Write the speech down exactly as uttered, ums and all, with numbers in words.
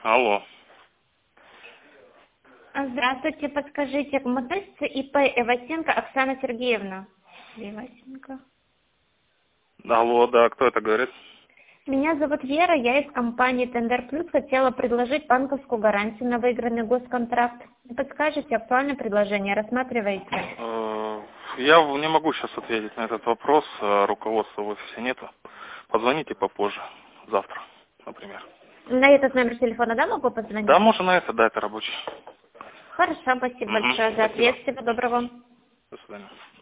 Алло. Здравствуйте, подскажите, к кому относится ИП Ивасенко Оксана Сергеевна? Ивасенко. Алло, да, кто это говорит? Меня зовут Вера, я из компании Тендер Плюс хотела предложить банковскую гарантию на выигранный госконтракт. Не подскажете, актуальное предложение рассматриваете? Э, Я в- не могу сейчас ответить на этот вопрос, э, руководства в офисе нету. Позвоните попозже, завтра, например. На этот номер телефона, да, могу позвонить? Да, можно на это, да, это рабочий. Хорошо, спасибо Мгм, большое за спасибо. ответ. Всего доброго. До свидания.